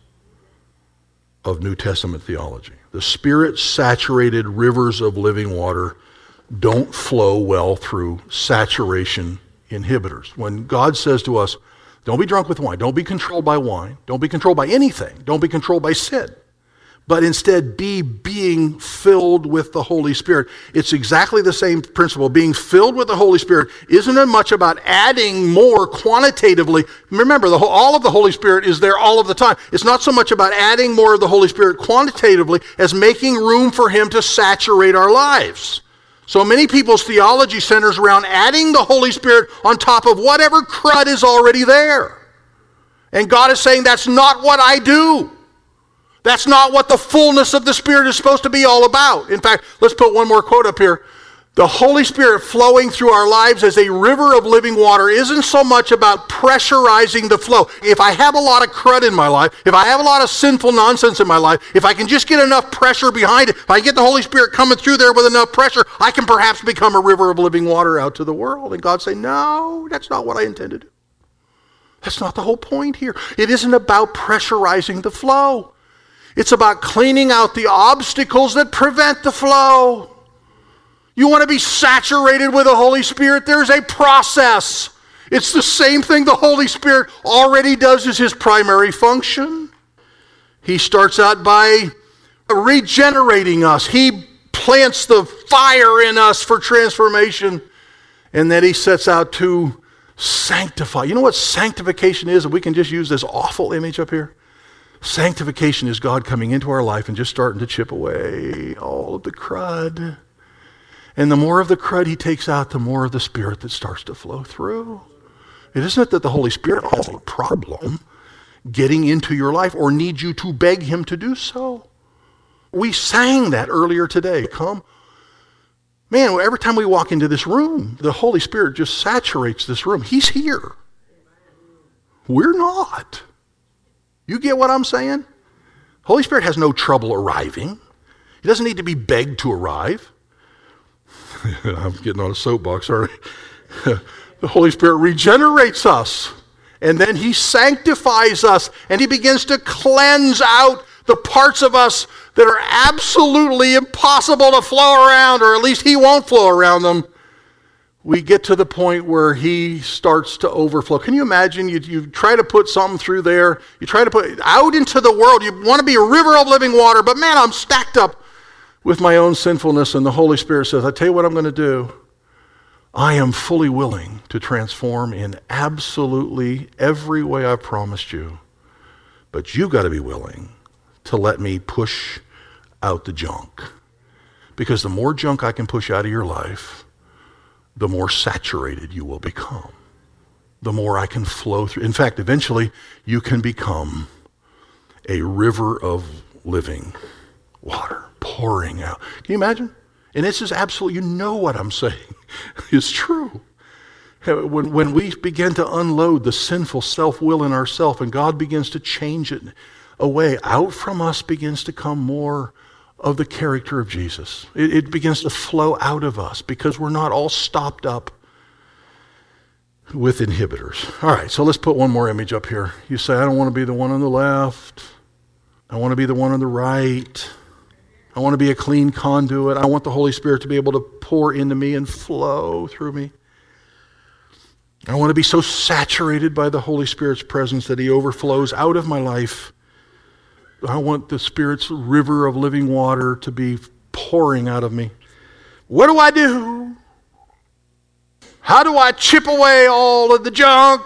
of New Testament theology. The Spirit-saturated rivers of living water don't flow well through saturation inhibitors. When God says to us, don't be drunk with wine, don't be controlled by wine, don't be controlled by anything, don't be controlled by sin, but instead be being filled with the Holy Spirit. It's exactly the same principle. Being filled with the Holy Spirit isn't as much about adding more quantitatively. Remember, all of the Holy Spirit is there all of the time. It's not so much about adding more of the Holy Spirit quantitatively as making room for Him to saturate our lives. So many people's theology centers around adding the Holy Spirit on top of whatever crud is already there. And God is saying, that's not what I do. That's not what the fullness of the Spirit is supposed to be all about. In fact, let's put one more quote up here. The Holy Spirit flowing through our lives as a river of living water isn't so much about pressurizing the flow. If I have a lot of crud in my life, if I have a lot of sinful nonsense in my life, if I can just get enough pressure behind it, if I get the Holy Spirit coming through there with enough pressure, I can perhaps become a river of living water out to the world. And God say, no, that's not what I intend to do. That's not the whole point here. It isn't about pressurizing the flow. It's about cleaning out the obstacles that prevent the flow. You want to be saturated with the Holy Spirit? There's a process. It's the same thing the Holy Spirit already does as his primary function. He starts out by regenerating us. He plants the fire in us for transformation. And then he sets out to sanctify. You know what sanctification is? If we can just use this awful image up here. Sanctification is God coming into our life and just starting to chip away all of the crud. And the more of the crud he takes out, the more of the Spirit that starts to flow through. It isn't that the Holy Spirit has a problem getting into your life or needs you to beg him to do so. We sang that earlier today. Come. Man, every time we walk into this room, the Holy Spirit just saturates this room. He's here. We're not. You get what I'm saying? Holy Spirit has no trouble arriving. He doesn't need to be begged to arrive. I'm getting on a soapbox, sorry. The Holy Spirit regenerates us, and then he sanctifies us, and he begins to cleanse out the parts of us that are absolutely impossible to flow around, or at least he won't flow around them. We get to the point where he starts to overflow. Can you imagine? You try to put something through there. You try to put it out into the world. You want to be a river of living water, but man, I'm stacked up with my own sinfulness, and the Holy Spirit says, I tell you what I'm going to do. I am fully willing to transform in absolutely every way I've promised you, but you've got to be willing to let me push out the junk. Because the more junk I can push out of your life, the more saturated you will become. The more I can flow through. In fact, eventually, you can become a river of living water pouring out. Can you imagine? And this is absolute, you know what I'm saying is true. When we begin to unload the sinful self-will in ourselves and God begins to change it away, out from us begins to come more of the character of Jesus. It begins to flow out of us because we're not all stopped up with inhibitors. All right, so let's put one more image up here. You say, I don't want to be the one on the left. I want to be the one on the right. I want to be a clean conduit. I want the Holy Spirit to be able to pour into me and flow through me. I want to be so saturated by the Holy Spirit's presence that he overflows out of my life. I want the Spirit's river of living water to be pouring out of me. What do I do? How do I chip away all of the junk?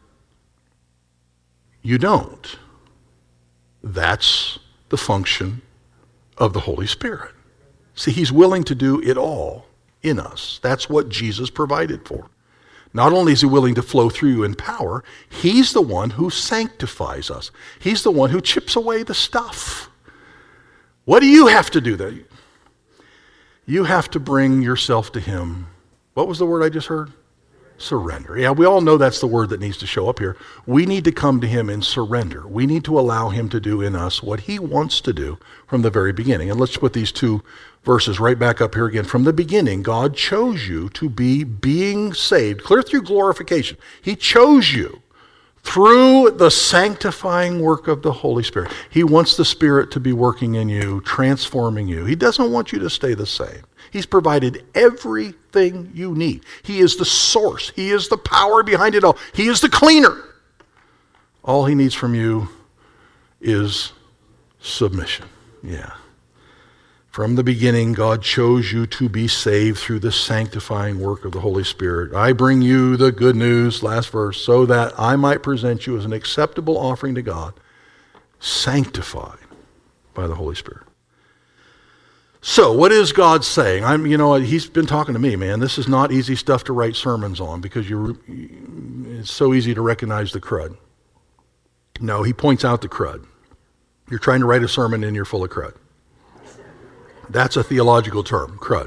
You don't. That's the function of the Holy Spirit. See, he's willing to do it all in us. That's what Jesus provided for. Not only is he willing to flow through you in power, he's the one who sanctifies us. He's the one who chips away the stuff. What do you have to do then? You have to bring yourself to him. What was the word I just heard? Surrender. Yeah, we all know that's the word that needs to show up here. We need to come to him in surrender. We need to allow him to do in us what he wants to do from the very beginning. And let's put these two verses right back up here again. From the beginning, God chose you to be being saved, clear through glorification. He chose you through the sanctifying work of the Holy Spirit. He wants the Spirit to be working in you, transforming you. He doesn't want you to stay the same. He's provided everything you need. He is the source. He is the power behind it all. He is the cleaner. All he needs from you is submission. Yeah. From the beginning, God chose you to be saved through the sanctifying work of the Holy Spirit. I bring you the good news, last verse, so that I might present you as an acceptable offering to God, sanctified by the Holy Spirit. So, what is God saying? He's been talking to me, man. This is not easy stuff to write sermons on because it's so easy to recognize the crud. No, he points out the crud. You're trying to write a sermon and you're full of crud. That's a theological term, crud.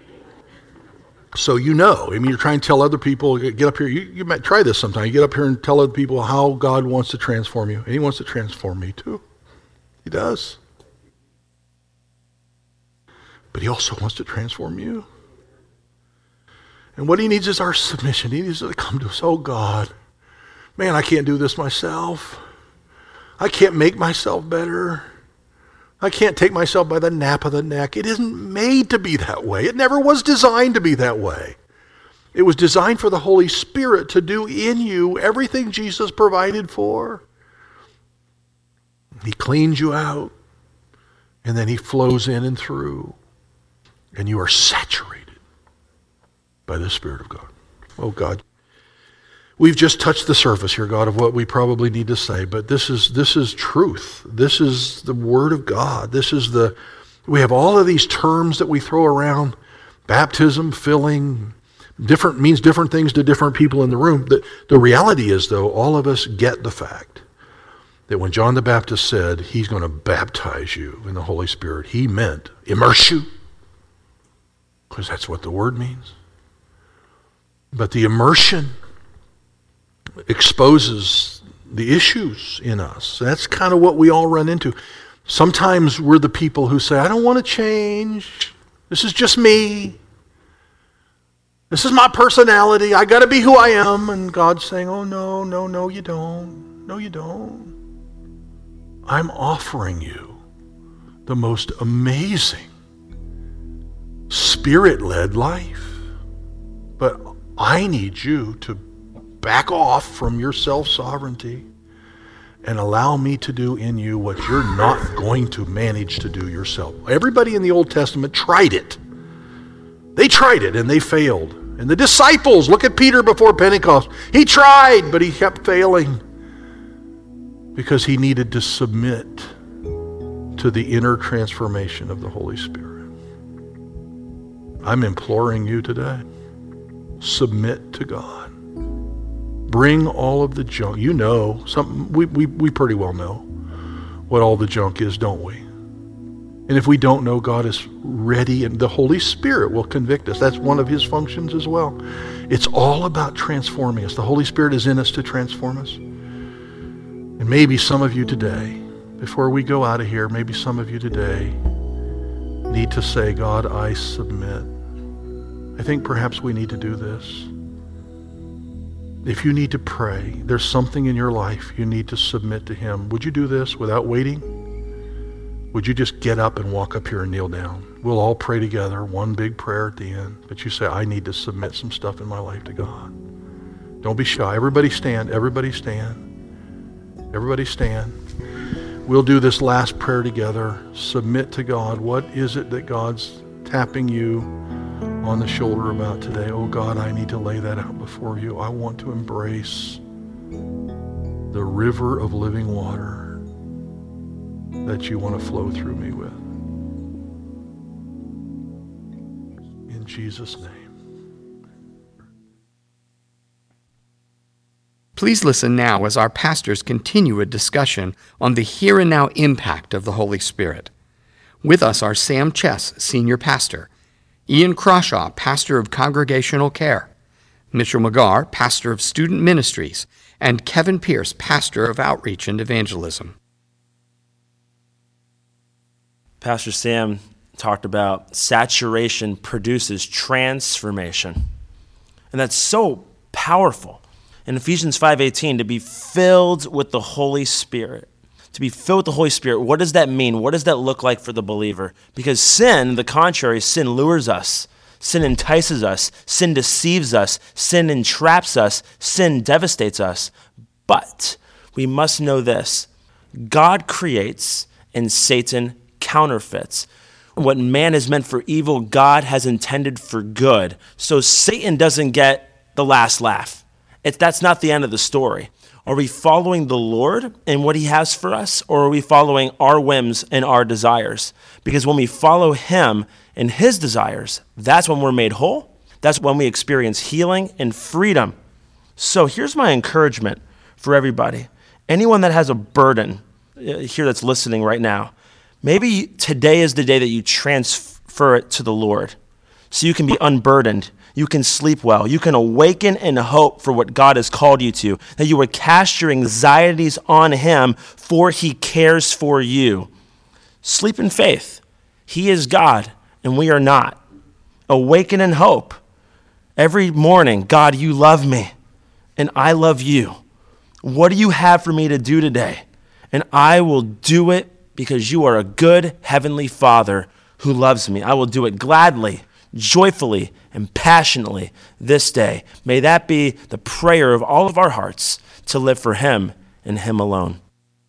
So you're trying to tell other people, get up here, you might try this sometime. You get up here and tell other people how God wants to transform you. And he wants to transform me too. He does. But he also wants to transform you. And what he needs is our submission. He needs to come to us, oh God, Man, I can't do this myself. I can't make myself better. I can't take myself by the nape of the neck. It isn't made to be that way. It never was designed to be that way. It was designed for the Holy Spirit to do in you everything Jesus provided for. He cleans you out, and then he flows in and through, and you are saturated by the Spirit of God. Oh God, we've just touched the surface here, God, of what we probably need to say, but this is truth. This is the Word of God. We have all of these terms that we throw around, baptism, filling, means different things to different people in the room. The reality is, though, all of us get the fact that when John the Baptist said he's going to baptize you in the Holy Spirit, he meant immerse you, because that's what the word means. But the immersion exposes the issues in us. That's kind of what we all run into. Sometimes we're the people who say, I don't want to change. This is just me. This is my personality. I got to be who I am. And God's saying, oh, no, you don't. No, you don't. I'm offering you the most amazing Spirit-led life. But I need you to back off from your self-sovereignty and allow me to do in you what you're not going to manage to do yourself. Everybody in the Old Testament tried it. They tried it and they failed. And the disciples, look at Peter before Pentecost. He tried, but he kept failing because he needed to submit to the inner transformation of the Holy Spirit. I'm imploring you today, submit to God. Bring all of the junk. You know, we pretty well know what all the junk is, don't we? And if we don't know, God is ready, and the Holy Spirit will convict us. That's one of his functions as well. It's all about transforming us. The Holy Spirit is in us to transform us. And maybe some of you today, before we go out of here, maybe some of you today need to say, God, I submit. I think perhaps we need to do this. If you need to pray, there's something in your life you need to submit to him. Would you do this without waiting? Would you just get up and walk up here and kneel down? We'll all pray together, one big prayer at the end. But you say, I need to submit some stuff in my life to God. Don't be shy. Everybody stand. Everybody stand. Everybody stand. We'll do this last prayer together. Submit to God. What is it that God's tapping you on the shoulder about today? Oh God, I need to lay that out before you. I want to embrace the river of living water that you want to flow through me with. In Jesus' name. Please listen now as our pastors continue a discussion on the here and now impact of the Holy Spirit. With us are Sam Chess, Senior Pastor, Ian Crawshaw, Pastor of Congregational Care, Mitchell McGarr, Pastor of Student Ministries, and Kevin Pierce, Pastor of Outreach and Evangelism. Pastor Sam talked about saturation produces transformation. And that's so powerful. In Ephesians 5:18, to be filled with the Holy Spirit. To be filled with the Holy Spirit, what does that mean? What does that look like for the believer? Because sin, the contrary, sin lures us. Sin entices us. Sin deceives us. Sin entraps us. Sin devastates us. But we must know this. God creates and Satan counterfeits. What man has meant for evil, God has intended for good. So Satan doesn't get the last laugh. That's not the end of the story. Are we following the Lord and what he has for us, or are we following our whims and our desires? Because when we follow him and his desires, that's when we're made whole. That's when we experience healing and freedom. So here's my encouragement for everybody. Anyone that has a burden here that's listening right now, maybe today is the day that you transfer it to the Lord so you can be unburdened. You can sleep well. You can awaken in hope for what God has called you to, that you would cast your anxieties on him, for he cares for you. Sleep in faith. He is God, and we are not. Awaken in hope. Every morning, God, you love me, and I love you. What do you have for me to do today? And I will do it because you are a good heavenly Father who loves me. I will do it gladly, joyfully, and passionately this day. May that be the prayer of all of our hearts, to live for him and him alone.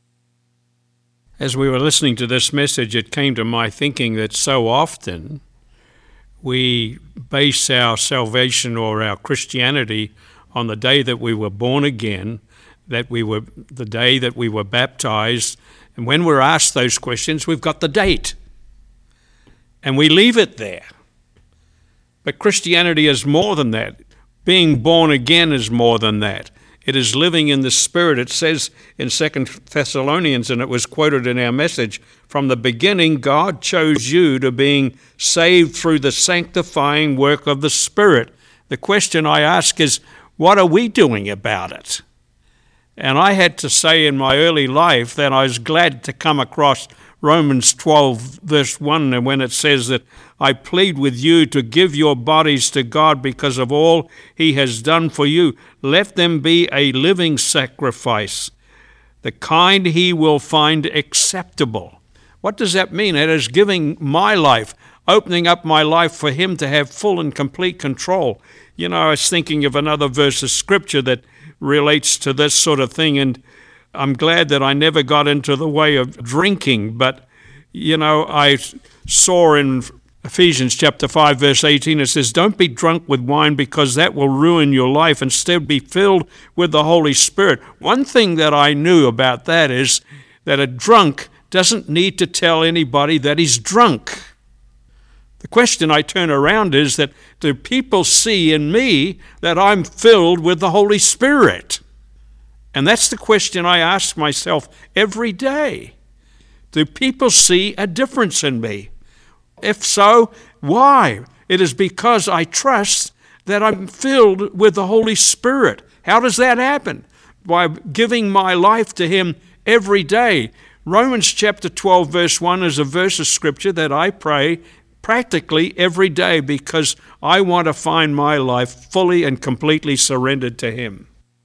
As we were listening to this message, it came to my thinking that so often we base our salvation or our Christianity on the day that we were born again, the day that we were baptized. And when we're asked those questions, we've got the date. And we leave it there. But Christianity is more than that. Being born again is more than that. It is living in the Spirit. It says in 2 Thessalonians, and it was quoted in our message, from the beginning God chose you to being saved through the sanctifying work of the Spirit. The question I ask is, what are we doing about it? And I had to say in my early life that I was glad to come across Romans 12, verse 1, and when it says that I plead with you to give your bodies to God because of all he has done for you. Let them be a living sacrifice, the kind he will find acceptable. What does that mean? It is giving my life, opening up my life for him to have full and complete control. You know, I was thinking of another verse of Scripture that relates to this sort of thing, and I'm glad that I never got into the way of drinking, but, you know, I saw in Ephesians chapter 5, verse 18, it says, don't be drunk with wine because that will ruin your life. Instead, be filled with the Holy Spirit. One thing that I knew about that is that a drunk doesn't need to tell anybody that he's drunk. The question I turn around is that do people see in me that I'm filled with the Holy Spirit? And that's the question I ask myself every day. Do people see a difference in me? If so, why? It is because I trust that I'm filled with the Holy Spirit. How does that happen? By giving my life to him every day. Romans chapter 12, verse 1 is a verse of Scripture that I pray practically every day because I want to find my life fully and completely surrendered to him.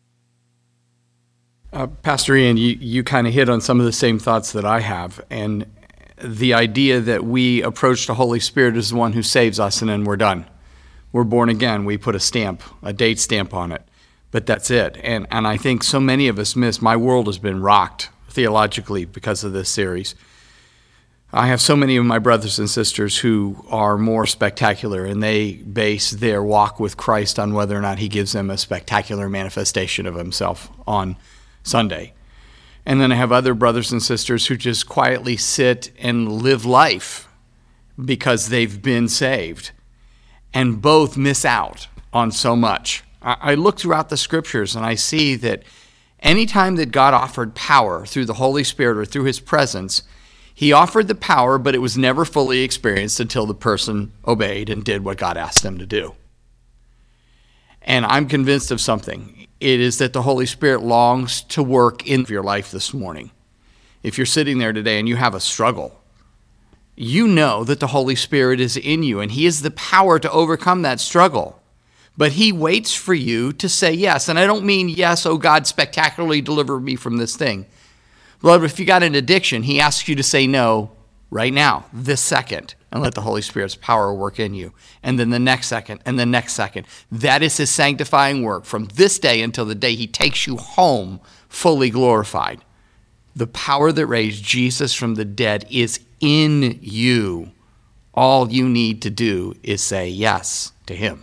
Pastor Ian, you kind of hit on some of the same thoughts that I have, and the idea that we approach the Holy Spirit as the one who saves us and then we're done. We're born again. We put a stamp, a date stamp on it, but that's it. And I think so many of us miss. My world has been rocked theologically because of this series. I have so many of my brothers and sisters who are more spectacular, and they base their walk with Christ on whether or not he gives them a spectacular manifestation of himself on Sunday. And then I have other brothers and sisters who just quietly sit and live life because they've been saved. And both miss out on so much. I look throughout the Scriptures and I see that anytime that God offered power through the Holy Spirit or through his presence, he offered the power, but it was never fully experienced until the person obeyed and did what God asked them to do. And I'm convinced of something. It is that the Holy Spirit longs to work in your life this morning. If you're sitting there today and you have a struggle, you know that the Holy Spirit is in you and he has the power to overcome that struggle. But he waits for you to say yes. And I don't mean, yes, oh God, spectacularly deliver me from this thing. Beloved, if you got an addiction, he asks you to say no right now, this second, and let the Holy Spirit's power work in you. And then the next second, and the next second. That is his sanctifying work from this day until the day he takes you home fully glorified. The power that raised Jesus from the dead is in you. All you need to do is say yes to him.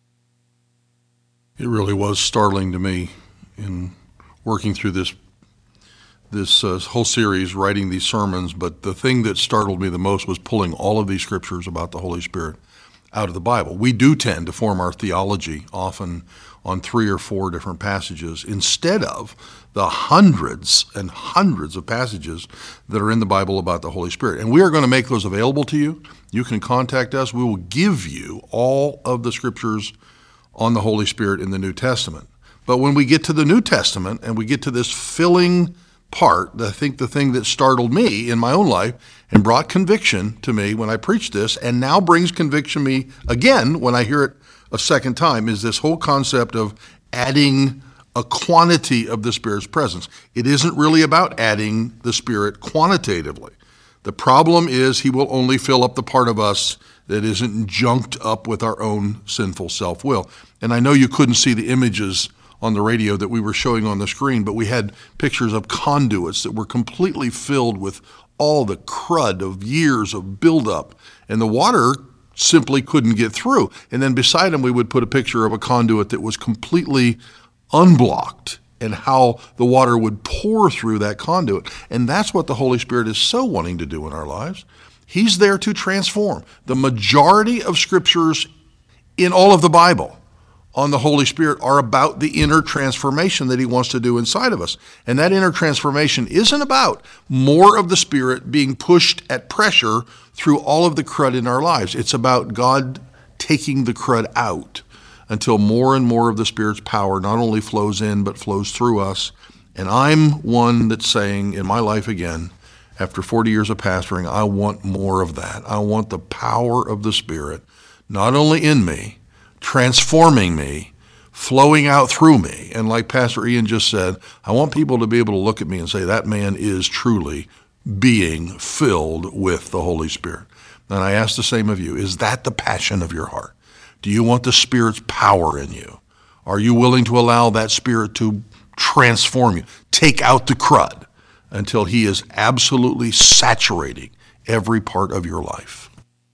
It really was startling to me in working through this whole series, writing these sermons, but the thing that startled me the most was pulling all of these scriptures about the Holy Spirit out of the Bible. We do tend to form our theology often on 3 or 4 different passages instead of the hundreds and hundreds of passages that are in the Bible about the Holy Spirit. And we are going to make those available to you. You can contact us. We will give you all of the scriptures on the Holy Spirit in the New Testament. But when we get to the New Testament and we get to this filling part, I think the thing that startled me in my own life and brought conviction to me when I preached this, and now brings conviction to me again when I hear it a second time, is this whole concept of adding a quantity of the Spirit's presence. It isn't really about adding the Spirit quantitatively. The problem is he will only fill up the part of us that isn't junked up with our own sinful self-will. And I know you couldn't see the images on the radio that we were showing on the screen, but we had pictures of conduits that were completely filled with all the crud of years of buildup, and the water simply couldn't get through. And then beside them, we would put a picture of a conduit that was completely unblocked and how the water would pour through that conduit. And that's what the Holy Spirit is so wanting to do in our lives. He's there to transform. The majority of scriptures in all of the Bible on the Holy Spirit are about the inner transformation that he wants to do inside of us. And that inner transformation isn't about more of the Spirit being pushed at pressure through all of the crud in our lives. It's about God taking the crud out until more and more of the Spirit's power not only flows in, but flows through us. And I'm one that's saying in my life again, after 40 years of pastoring, I want more of that. I want the power of the Spirit, not only in me, transforming me, flowing out through me. And like Pastor Ian just said, I want people to be able to look at me and say, that man is truly being filled with the Holy Spirit. And I ask the same of you, is that the passion of your heart? Do you want the Spirit's power in you? Are you willing to allow that Spirit to transform you, take out the crud until he is absolutely saturating every part of your life?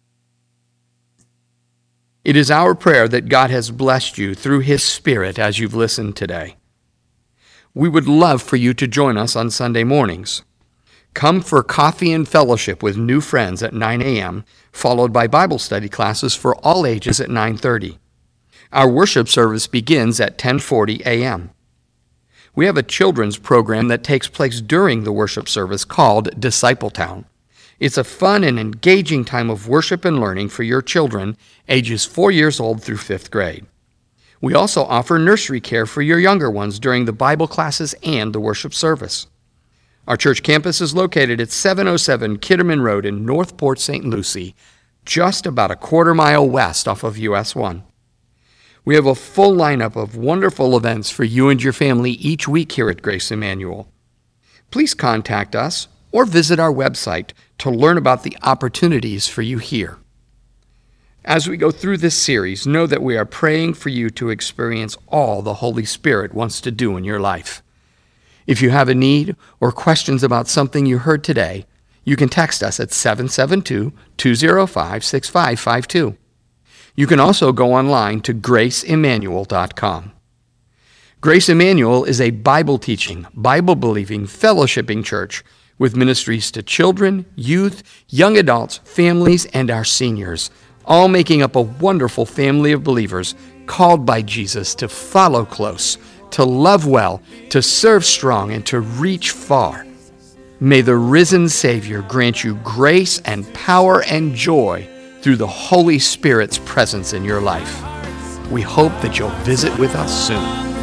It is our prayer that God has blessed you through his Spirit as you've listened today. We would love for you to join us on Sunday mornings. Come for coffee and fellowship with new friends at 9 a.m., followed by Bible study classes for all ages at 9:30. Our worship service begins at 10:40 a.m. We have a children's program that takes place during the worship service called Discipletown. It's a fun and engaging time of worship and learning for your children, ages 4 years old through 5th grade. We also offer nursery care for your younger ones during the Bible classes and the worship service. Our church campus is located at 707 Kitterman Road in North Port St. Lucie, just about a quarter-mile west off of US 1. We have a full lineup of wonderful events for you and your family each week here at Grace Emmanuel. Please contact us or visit our website to learn about the opportunities for you here. As we go through this series, know that we are praying for you to experience all the Holy Spirit wants to do in your life. If you have a need or questions about something you heard today, you can text us at 772-205-6552. You can also go online to graceemmanuel.com. Grace Emmanuel is a Bible-teaching, Bible-believing, fellowshipping church with ministries to children, youth, young adults, families, and our seniors, all making up a wonderful family of believers called by Jesus to follow close, to love well, to serve strong, and to reach far. May the risen Savior grant you grace and power and joy through the Holy Spirit's presence in your life. We hope that you'll visit with us soon.